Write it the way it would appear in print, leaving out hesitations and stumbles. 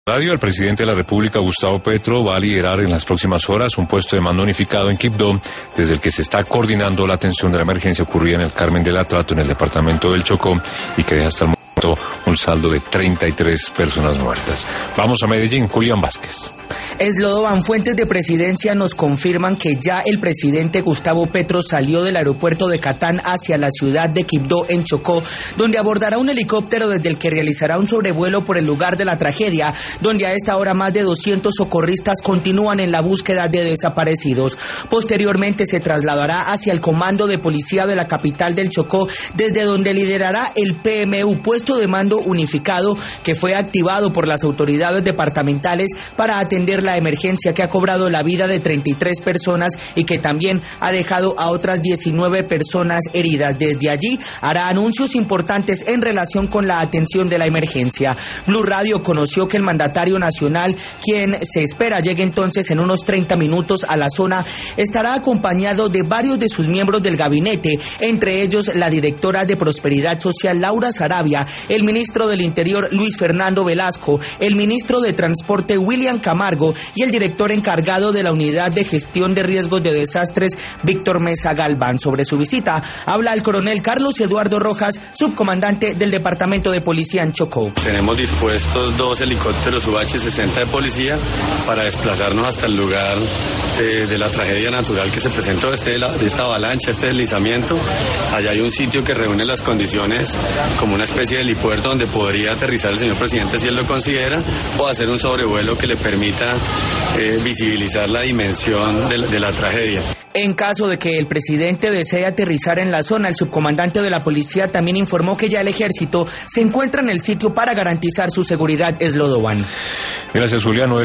El presidente de la República, Gustavo Petro, va a liderar en las próximas horas un puesto de mando unificado en Quibdó, desde el que se está coordinando la atención de la emergencia ocurrida en el Carmen del Atrato, en el departamento del Chocó, y que deja hasta el momento un saldo de 33 personas muertas. Vamos a Medellín, Julián Vázquez. Eslodovan, fuentes de presidencia nos confirman que ya el presidente Gustavo Petro salió del aeropuerto de Catán hacia la ciudad de Quibdó, en Chocó, donde abordará un helicóptero desde el que realizará un sobrevuelo por el lugar de la tragedia, donde a esta hora más de 200 socorristas continúan en la búsqueda de desaparecidos. Posteriormente se trasladará hacia el comando de policía de la capital del Chocó, desde donde liderará el PMU, puesto de mando unificado, que fue activado por las autoridades departamentales para atender la emergencia que ha cobrado la vida de 33 personas y que también ha dejado a otras 19 personas heridas. Desde allí hará anuncios importantes en relación con la atención de la emergencia. Blue Radio conoció que el mandatario nacional, quien se espera llegue entonces en unos 30 minutos a la zona, estará acompañado de varios de sus miembros del gabinete, entre ellos la directora de Prosperidad Social, Laura Sarabia, el ministro del Interior, Luis Fernando Velasco, el ministro de Transporte, William Camargo, y el director encargado de la Unidad de Gestión de Riesgos de Desastres, Víctor Mesa Galván. Sobre su visita habla el coronel Carlos Eduardo Rojas, subcomandante del Departamento de Policía en Chocó. Tenemos dispuestos 2 helicópteros UH-60 de policía para desplazarnos hasta el lugar de la tragedia natural que se presentó, de esta avalancha, este deslizamiento. Allá hay un sitio que reúne las condiciones como una especie de helipuerto donde podría aterrizar el señor presidente si él lo considera, o hacer un sobrevuelo que le permita visibilizar la dimensión de la tragedia. En caso de que el presidente desee aterrizar en la zona, el subcomandante de la policía también informó que ya el ejército se encuentra en el sitio para garantizar su seguridad. Eslodovan. Gracias, Julián.